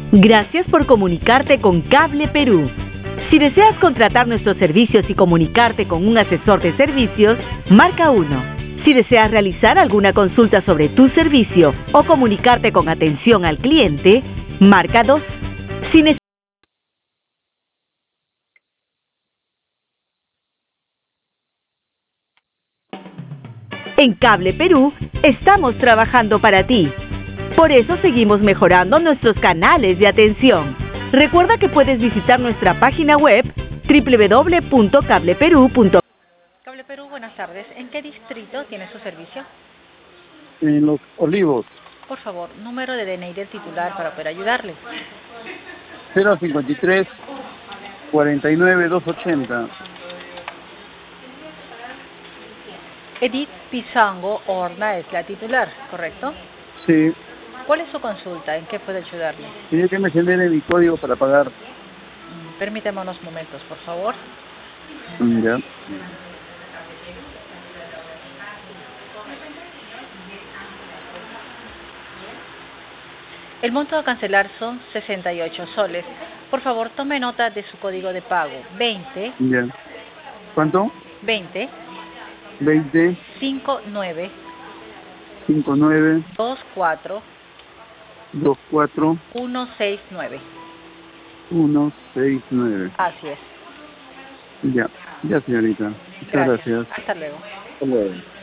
Gracias por comunicarte con Cable Perú. Si deseas contratar nuestros servicios y comunicarte con un asesor de servicios, marca 1. Si deseas realizar alguna consulta sobre tu servicio o comunicarte con atención al cliente, marca 2. Si En Cable Perú estamos trabajando para ti. Por eso seguimos mejorando nuestros canales de atención. Recuerda que puedes visitar nuestra página web www.cableperú.com. Cable Perú, buenas tardes. ¿En qué distrito tiene su servicio? En Los Olivos. Por favor, número de DNI del titular para poder ayudarle. 053 49 280. Edith Pizango Horna es la titular, ¿correcto? Sí. ¿Cuál es su consulta? ¿En qué puede ayudarle? Tiene que me genere mi código para pagar. Permítame unos momentos, por favor. Ya. El monto a cancelar son 68 soles. Por favor, tome nota de su código de pago. 20. Ya. ¿Cuánto? 20. 20. 59. 59. 24. 24. 169. 169. Así es. Ya. Ya, señorita. Muchas gracias. Hasta luego. Hasta luego.